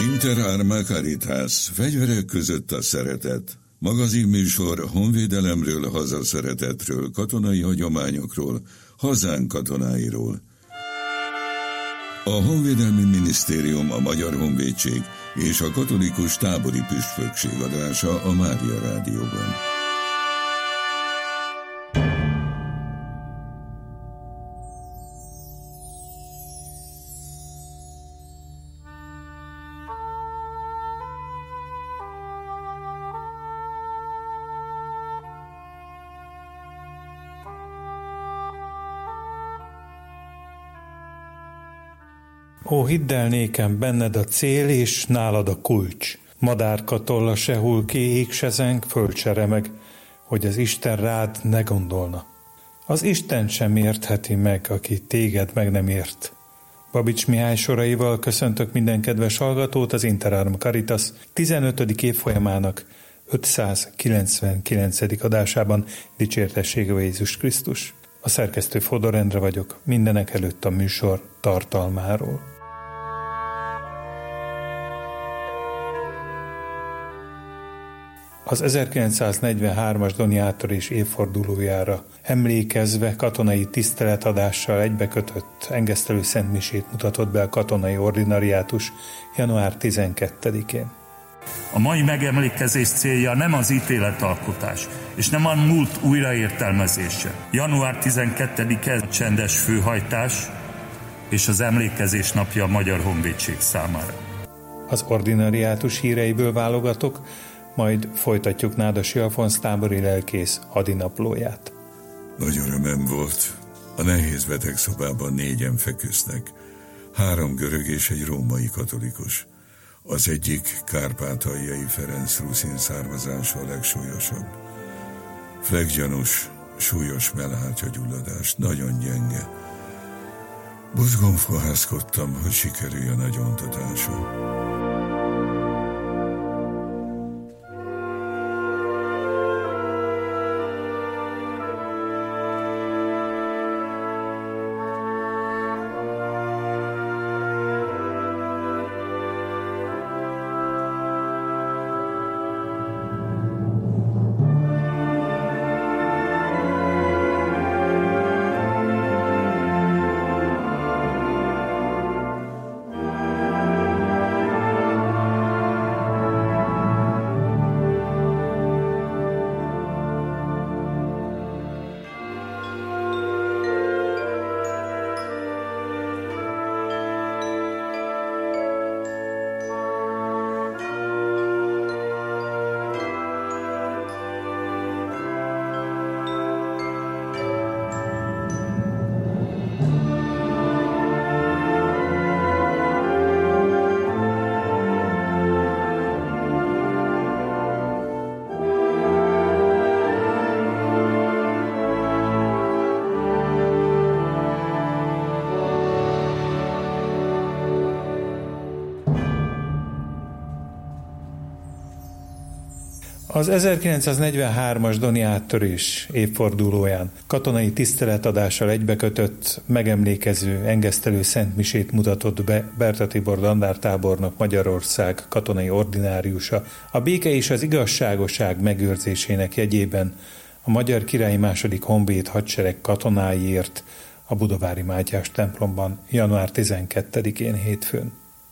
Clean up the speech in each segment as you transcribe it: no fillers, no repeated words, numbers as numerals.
Inter Arma Caritas, fegyverek között a szeretet. Magazinműsor honvédelemről, hazaszeretetről, katonai hagyományokról, hazánk katonáiról. A Honvédelmi Minisztérium, a Magyar Honvédség és a Katolikus Tábori Püspökség adása a Mária Rádióban. Ó, hidd el nékem, benned a cél, és nálad a kulcs. Madárka tolla se hull ki, ég se zeng, föld se remeg, hogy az Isten rád ne gondolna. Az Isten sem értheti meg, aki téged meg nem ért. Babics Mihály soraival köszöntök minden kedves hallgatót az Inter Arma Caritas 15. évfolyamának 599. adásában. Dicsértessége Jézus Krisztus. A szerkesztő Fodor Endre vagyok, mindenek előtt a műsor tartalmáról. Az 1943-as Doni áttörés évfordulójára emlékezve katonai tiszteletadással egybekötött engesztelő szentmisét mutatott be a katonai ordinariátus január 12-én. A mai megemlékezés célja nem az ítéletalkotás, és nem a múlt újraértelmezése. Január 12-e csendes főhajtás, és az emlékezés napja a Magyar Honvédség számára. Az ordinariátus híreiből válogatok, majd folytatjuk Nádasi Alfonz tábori lelkész hadinaplóját. Nagy örömem volt. A nehéz betegszobában 4-en feküsznek. 3 görög és egy római katolikus. Az egyik kárpátaljai Ferenc ruszin származású a legsúlyosabb. Fleggyanús, súlyos mellhártyagyulladás, nagyon gyenge. Buzgón fohászkodtam, hogy sikerüljön a gyóntatása. Az 1943-as Doni áttörés évfordulóján katonai tiszteletadással egybekötött, megemlékező, engesztelő szentmisét mutatott be Berta Tibor dandártábornok, Magyarország katonai ordináriusa a béke és az igazságosság megőrzésének jegyében a Magyar Királyi II. Honvéd hadsereg katonáiért a budavári Mátyás templomban január 12-én hétfőn.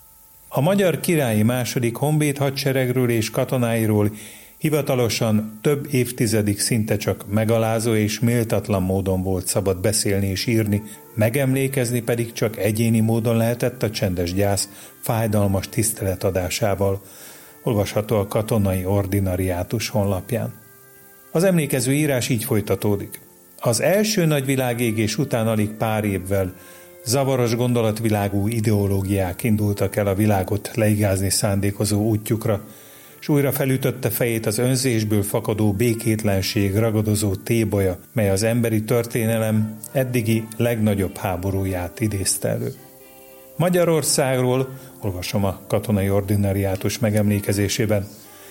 A Magyar Királyi II. Honvéd hadseregről és katonáiról hivatalosan több évtizedig szinte csak megalázó és méltatlan módon volt szabad beszélni és írni, megemlékezni pedig csak egyéni módon lehetett a csendes gyász fájdalmas tiszteletadásával, olvasható a katonai ordinariátus honlapján. Az emlékező írás így folytatódik. Az első nagy világégés után alig pár évvel zavaros gondolatvilágú ideológiák indultak el a világot leigázni szándékozó útjukra, s újra felütötte fejét az önzésből fakadó békétlenség ragadozó tébolya, mely az emberi történelem eddigi legnagyobb háborúját idézte elő. Magyarországról, olvasom a katonai ordinariátus megemlékezésében,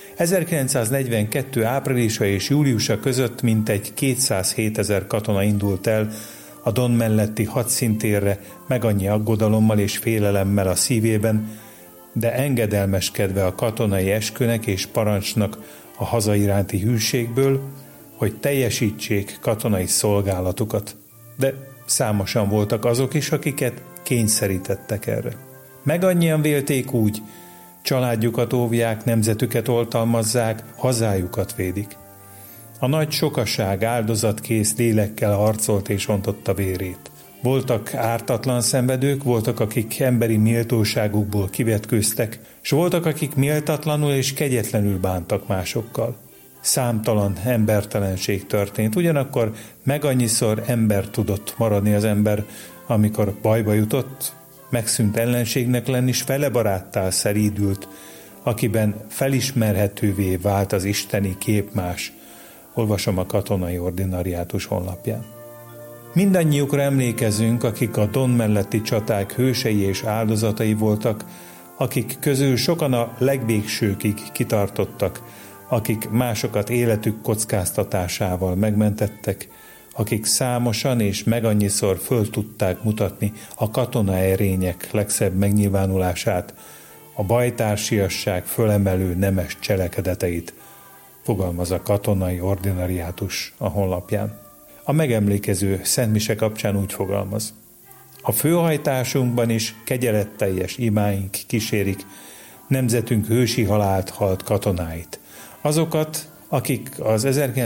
1942. áprilisa és júliusa között mintegy 207 000 katona indult el a Don melletti hadszintérre, meg annyi aggodalommal és félelemmel a szívében, de engedelmeskedve a katonai eskünek és parancsnak a haza iránti hűségből, hogy teljesítsék katonai szolgálatukat. De számosan voltak azok is, akiket kényszerítettek erre. Meg annyian vélték úgy, családjukat óvják, nemzetüket oltalmazzák, hazájukat védik. A nagy sokaság áldozatkész lélekkel harcolt és ontotta vérét. Voltak ártatlan szenvedők, voltak, akik emberi méltóságukból kivetkőztek, s voltak, akik méltatlanul és kegyetlenül bántak másokkal. Számtalan embertelenség történt, ugyanakkor meg annyiszor ember tudott maradni az ember, amikor bajba jutott, megszűnt ellenségnek lenni, s fele baráttá szerídült, akiben felismerhetővé vált az isteni képmás. Olvasom a Katonai Ordinariátus honlapján. Mindannyiukra emlékezünk, akik a Don melletti csaták hősei és áldozatai voltak, akik közül sokan a legvégsőkig kitartottak, akik másokat életük kockáztatásával megmentettek, akik számosan és megannyiszor föl tudták mutatni a katonaerények legszebb megnyilvánulását, a bajtársiasság fölemelő nemes cselekedeteit, fogalmaz a Katonai Ordinariátus a honlapján. A megemlékező szentmise kapcsán úgy fogalmaz: a főhajtásunkban is kegyeletteljes imáink kísérik nemzetünk hősi halált halt katonáit. Azokat, akik az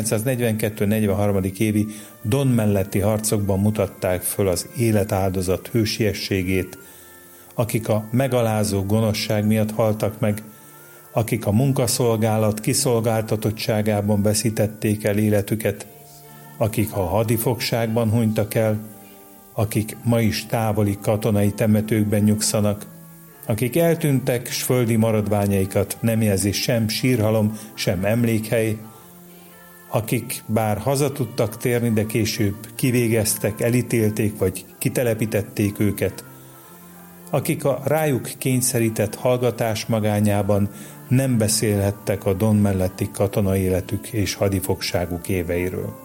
1942-43. évi Don melletti harcokban mutatták föl az életáldozat hősiességét, akik a megalázó gonoszság miatt haltak meg, akik a munkaszolgálat kiszolgáltatottságában veszítették el életüket, akik a hadifogságban hunytak el, akik ma is távoli katonai temetőkben nyugszanak, akik eltűntek, s földi maradványaikat nem jelzi sem sírhalom, sem emlékhely, akik bár haza tudtak térni, de később kivégeztek, elítélték vagy kitelepítették őket, akik a rájuk kényszerített hallgatás magányában nem beszélhettek a Don melletti katonai életük és hadifogságuk éveiről.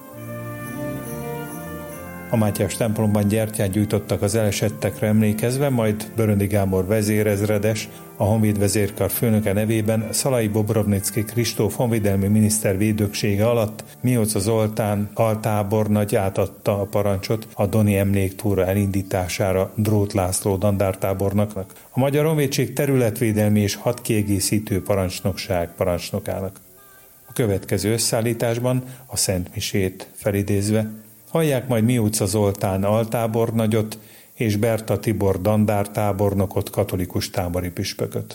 A Mátyás templomban gyertyát gyújtottak az elesettekre emlékezve, majd Böröndi Gábor vezérezredes, a Honvéd vezérkar főnöke nevében Szalai Bobrovnicki Kristóf honvédelmi miniszter védöksége alatt Mióca Zoltán altábornagy átadta a parancsot a doni emléktúra elindítására Dróth László dandártábornoknak, a Magyar Honvédség területvédelmi és hadkiegészítő parancsnokság parancsnokának. A következő összeállításban a szentmisét felidézve hallják majd Mióca Zoltán altábornagyot és Berta Tibor dandártábornokot, katolikus tábori püspököt.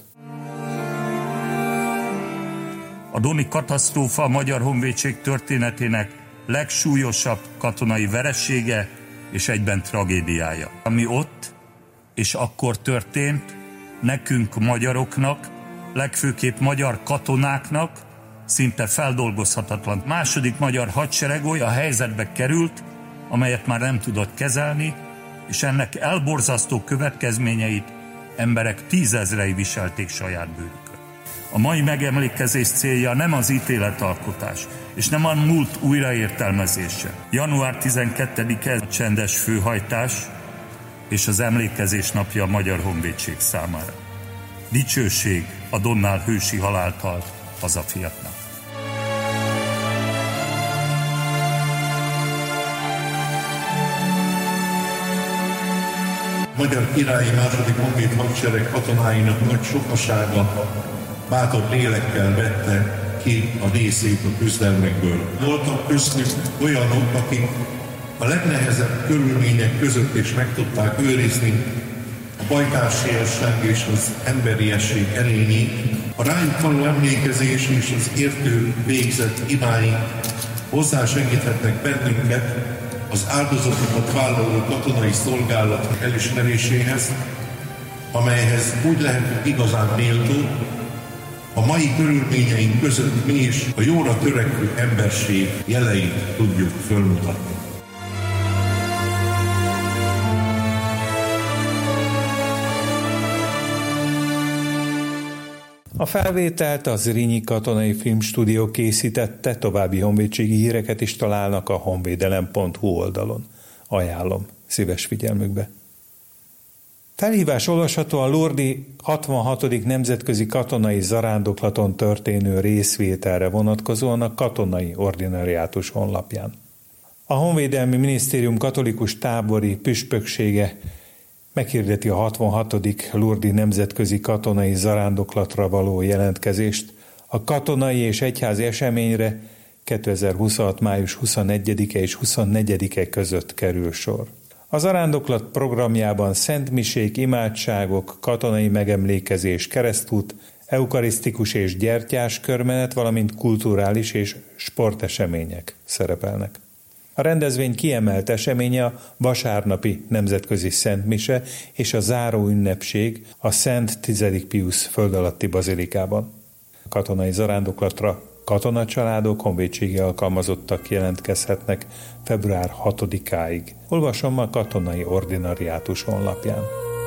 A doni katasztrófa a Magyar Honvédség történetének legsúlyosabb katonai veresége és egyben tragédiája. Ami ott és akkor történt, nekünk magyaroknak, legfőképp magyar katonáknak szinte feldolgozhatatlan. Második magyar hadsereg olyan helyzetbe került, amelyet már nem tudott kezelni, és ennek elborzasztó következményeit emberek tízezrei viselték saját bőrükön. A mai megemlékezés célja nem az ítéletalkotás, és nem a múlt újraértelmezése. Január 12-e a csendes főhajtás és az emlékezés napja a Magyar Honvédség számára. Dicsőség a Donnál hősi halált halt hazafiaknak. Magyar Királyi második honvéd hadsereg katonáinak nagy sokasága bátor lélekkel vette ki a részét a küzdelmekből. Voltak köztük olyanok, akik a legnehezebb körülmények között is meg tudták őrizni a bajtársiasság és az emberiesség erényét. A rájuk való emlékezés és az értő végzett imáink hozzásegíthetnek bennünket az áldozatokat vállaló katonai szolgálat elismeréséhez, amelyhez úgy lehet igazán méltó, a mai körülményeink között mi is a jóra törekvő emberség jeleit tudjuk fölmutatni. A felvételt az Zrínyi Katonai Filmstúdió készítette, további honvédségi híreket is találnak a honvédelem.hu oldalon. Ajánlom szíves figyelmükbe. Felhívás olvasható a Lourdes 66. nemzetközi katonai zarándoklaton történő részvételre vonatkozóan a katonai ordinariátus honlapján. A Honvédelmi Minisztérium katolikus tábori püspöksége meghirdeti a 66. Lourdes nemzetközi katonai zarándoklatra való jelentkezést. A katonai és egyházi eseményre 2026. május 21-e és 24-e között kerül sor. A zarándoklat programjában szentmisék, imádságok, katonai megemlékezés, keresztút, eukarisztikus és gyertyás körmenet, valamint kulturális és sportesemények szerepelnek. A rendezvény kiemelt eseménye a vasárnapi nemzetközi szentmise és a záró ünnepség a Szent 10. Piusz földalatti bazilikában. A katonai zarándoklatra katonacsaládok, honvédségi alkalmazottak jelentkezhetnek február 6-áig. Olvasom a katonai ordinariátus honlapján.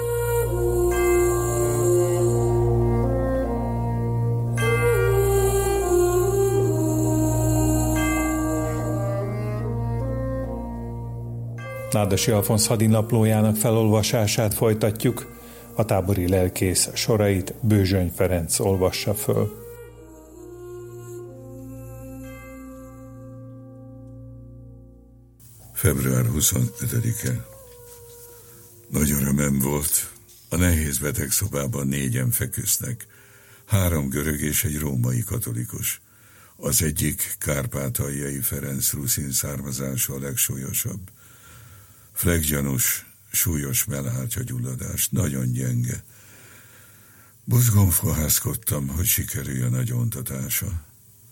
Nádasi Alfonz hadinaplójának felolvasását folytatjuk, a tábori lelkész sorait Bőzsöny Ferenc olvassa föl. Február 25-e. Nagy örömem volt. A nehéz betegszobában 4-en feküsznek. 3 görög és egy római katolikus. Az egyik kárpátaljai Ferenc ruszin származású a legsúlyosabb. Fleggyanús, súlyos mellhártyagyulladás, nagyon gyenge. Buzgón fohászkodtam, hogy sikerüljön a gyóntatása.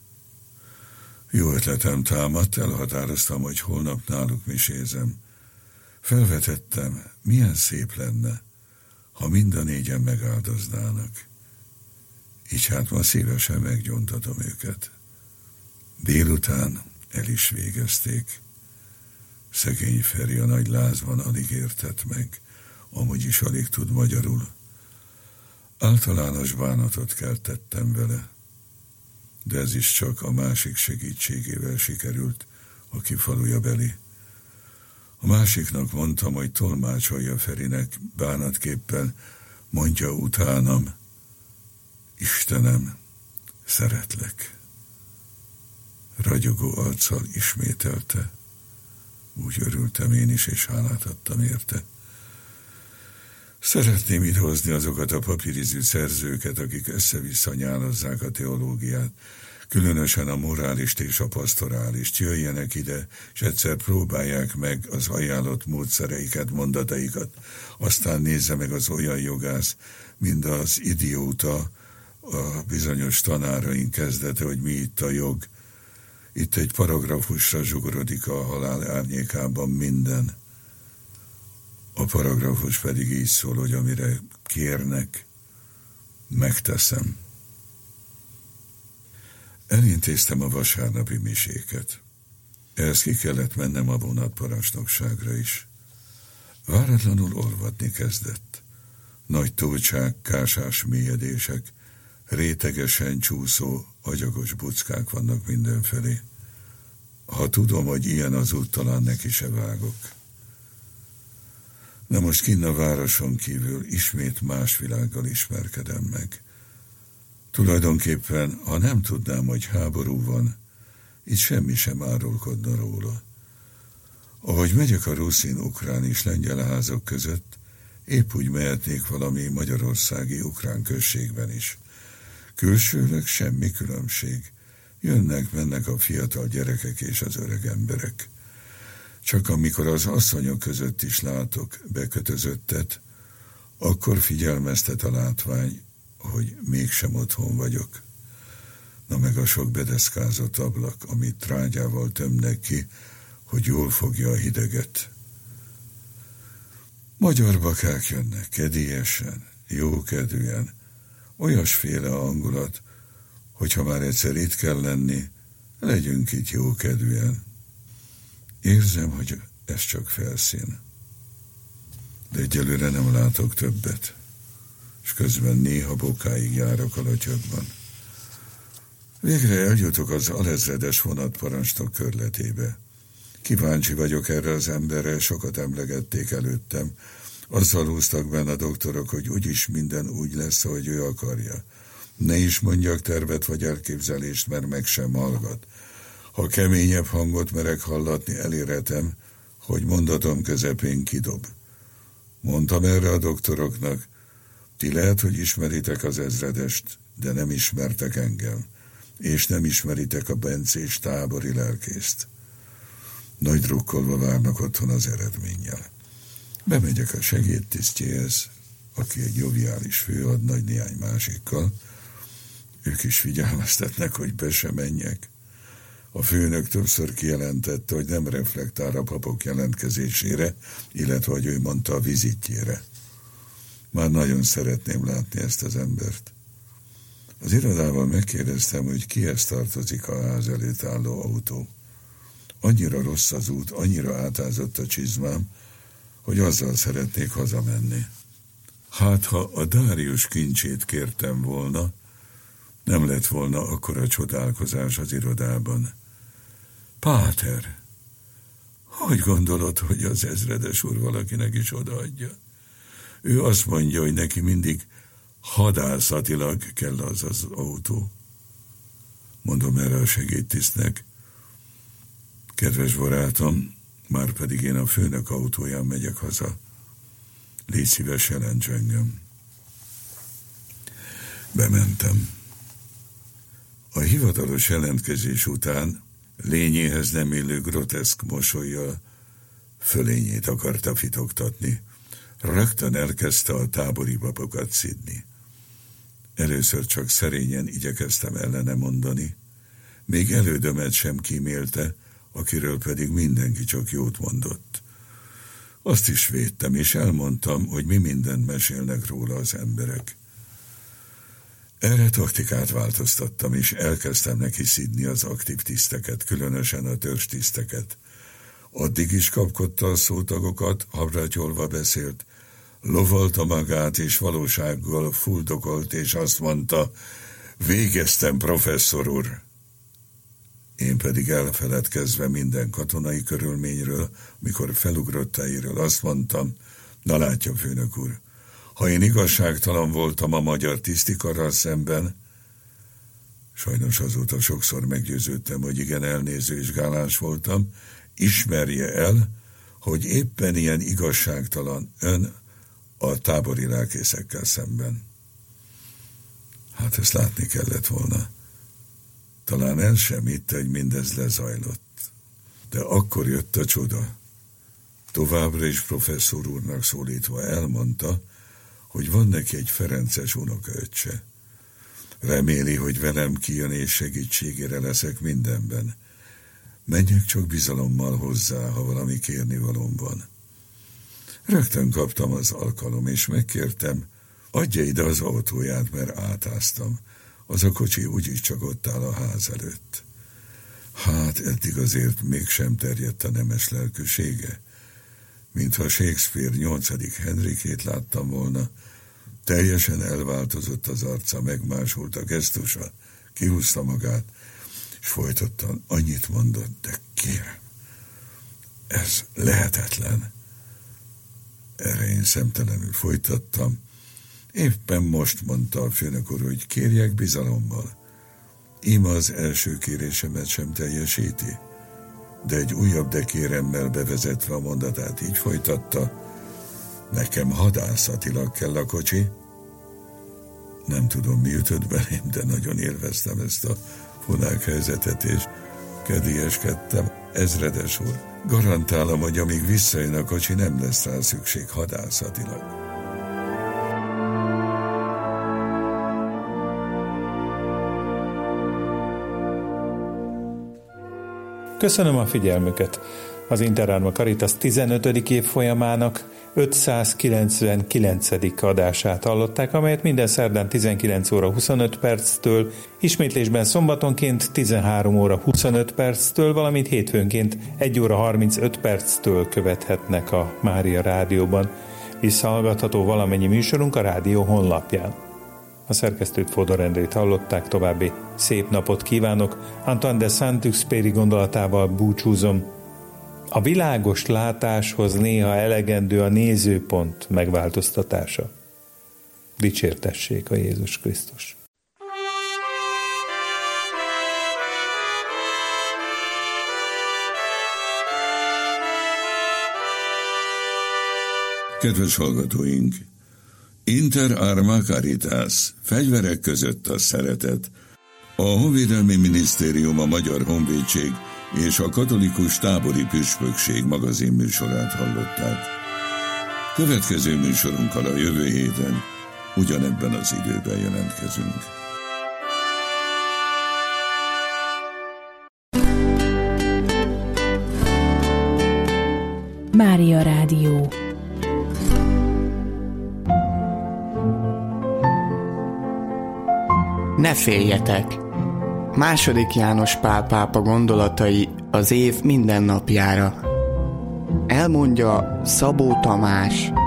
Jó ötletem támadt, elhatároztam, hogy holnap náluk misézem. Felvetettem, milyen szép lenne, ha mind a 4-en megáldoznának. Így hát ma szívesen meggyóntatom őket. Délután el is végezték. Szegény Feri a nagy lázban alig értett meg, amúgy is alig tud magyarul. Általános bánatot keltettem vele, de ez is csak a másik segítségével sikerült, aki faluja beli. A másiknak mondtam, hogy tolmácsolja Ferinek bánatképpen, mondja utánam, Istenem, szeretlek. Ragyogó arccal ismételte. Úgy örültem én is, és hálát adtam érte. Szeretném itt hozni azokat a papírizű szerzőket, akik össze-vissza nyálazzák a teológiát, különösen a morálist és a pastorálist. Jöjjenek ide, és egyszer próbálják meg az ajánlott módszereiket, mondataikat, aztán nézze meg az olyan jogász, mint az idióta, a bizonyos tanáraink kezdete, hogy mi itt a jog. Itt egy paragrafusra zsugorodik a halál árnyékában minden. A paragrafus pedig így szól, hogy amire kérnek, megteszem. Elintéztem a vasárnapi miséket. Ehhez ki kellett mennem a vonatparancsnokságra is. Váratlanul olvadni kezdett. Nagy tócsák, kásás mélyedések, rétegesen csúszó, agyagos buckák vannak mindenfelé. Ha tudom, hogy ilyen az út, talán neki se vágok. Na most kinn a városon kívül ismét más világgal ismerkedem meg. Tulajdonképpen, ha nem tudnám, hogy háború van, itt semmi sem árulkodna róla. Ahogy megyek a ruszin, ukrán és lengyel házak között, épp úgy mehetnék valami magyarországi ukrán községben is. Külsőleg semmi különbség. Jönnek-mennek a fiatal gyerekek és az öreg emberek. Csak amikor az asszonyok között is látok bekötözöttet, akkor figyelmeztet a látvány, hogy mégsem otthon vagyok. Na meg a sok bedeszkázott ablak, amit trágyával tömnek ki, hogy jól fogja a hideget. Magyar bakák jönnek, kedélyesen, jókedvűen, olyasféle hangulat, hogyha már egyszer itt kell lenni, legyünk itt jókedvűen. Érzem, hogy ez csak felszín. De egyelőre nem látok többet, és közben néha bokáig járok a lotyogban. Végre eljutok az alezredes vonatparancsnok körletébe. Kíváncsi vagyok erre az emberre, sokat emlegették előttem. Azzal húztak benne a doktorok, hogy úgyis minden úgy lesz, ahogy ő akarja. Ne is mondjak tervet vagy elképzelést, mert meg sem hallgat. Ha keményebb hangot merek hallatni, elérhetem, hogy mondatom közepén kidob. Mondtam erre a doktoroknak, ti lehet, hogy ismeritek az ezredest, de nem ismertek engem, és nem ismeritek a bencés tábori lelkészt. Nagy drukkolva várnak otthon az eredménnyel. Bemegyek a segédtisztjéhez, aki egy joviális főhadnagy néhány másikkal. Ők is figyelmeztetnek, hogy be se menjek. A főnök többször kijelentette, hogy nem reflektál a papok jelentkezésére, illetve, hogy ő mondta, a vizitjére. Már nagyon szeretném látni ezt az embert. Az irodában megkérdeztem, hogy kihez tartozik a ház előtt álló autó. Annyira rossz az út, annyira átázott a csizmám, hogy azzal szeretnék hazamenni. Hát, ha a Dárius kincsét kértem volna, nem lett volna akkora csodálkozás az irodában. Páter, hogy gondolod, hogy az ezredes úr valakinek is odaadja? Ő azt mondja, hogy neki mindig hadászatilag kell az autó. Mondom erre a segédtisztnek. Kedves barátom, már pedig én a főnök autóján megyek haza. Légy szíves, jelents engem. Bementem. A hivatalos jelentkezés után lényéhez nem illő groteszk mosollyal fölényét akarta fitoktatni. Rögtön elkezdte a tábori papokat szidni. Először csak szerényen igyekeztem ellene mondani. Még elődömet sem kímélte, akiről pedig mindenki csak jót mondott. Azt is védtem, és elmondtam, hogy mi mindent mesélnek róla az emberek. Erre taktikát változtattam, és elkezdtem neki szidni az aktív tiszteket, különösen a törzstiszteket. Addig is kapkodta a szótagokat, habrátyolva beszélt, lovalta magát, és valósággal fuldokolt, és azt mondta, végeztem, professzor úr. Én pedig elfeledkezve minden katonai körülményről, mikor felugrottáiről azt mondtam, na látja, főnök úr, ha én igazságtalan voltam a magyar tisztikarral szemben, sajnos azóta sokszor meggyőződtem, hogy igen elnéző és gáláns voltam, ismerje el, hogy éppen ilyen igazságtalan ön a tábori lelkészekkel szemben. Hát ezt látni kellett volna. Talán el sem hitte, hogy mindez lezajlott. De akkor jött a csoda. Továbbra is professzor úrnak szólítva elmondta, hogy van neki egy ferences unokaöccse. Reméli, hogy velem kijön és segítségére leszek mindenben. Menjek csak bizalommal hozzá, ha valami kérnivalóm van. Rögtön kaptam az alkalom, és megkértem, adja ide az autóját, mert átáztam. Az a kocsi úgyis csak ott áll a ház előtt. Hát eddig azért mégsem terjedt a nemes lelkűsége. Mintha Shakespeare 8. Henrikét láttam volna, teljesen elváltozott az arca, megmásult a gesztusa, kihúzta magát, és folytottan annyit mondott, de kérem, ez lehetetlen. Erre én szemtelenül folytattam. Éppen most mondta a főnök úr, hogy kérjek bizalommal. Íme az első kérésemet sem teljesíti, de egy újabb de kéremmel bevezetve a mondatát így folytatta, nekem hadászatilag kell a kocsi. Nem tudom, mi ütött belém, de nagyon élveztem ezt a fonák helyzetet, és kedélyeskedtem. Ezredes úr, garantálom, hogy amíg visszajön a kocsi, nem lesz rá szükség hadászatilag. Köszönöm a figyelmüket! Az Interárma Caritas 15. évfolyamának 599. adását hallották, amelyet minden szerdán 19 óra 25 perctől, ismétlésben szombatonként 13 óra 25 perctől, valamint hétfőnként 1 óra 35 perctől követhetnek a Mária Rádióban. Visszahallgatható valamennyi műsorunk a rádió honlapján. A szerkesztőt, Fodor Endrét hallották, további szép napot kívánok. Antoine de Saint-Exupéry gondolatával búcsúzom. A világos látáshoz néha elegendő a nézőpont megváltoztatása. Dicsértessék a Jézus Krisztus! Kedves hallgatóink! Inter arma caritas, fegyverek között a szeretet. A Honvédelmi Minisztérium, a Magyar Honvédség és a Katolikus Tábori Püspökség magazin műsorát hallották. Következő műsorunkkal a jövő héten ugyanebben az időben jelentkezünk. Mária Rádió. Ne féljetek! II. János Pál pápa gondolatai az év minden napjára. Elmondja Szabó Tamás.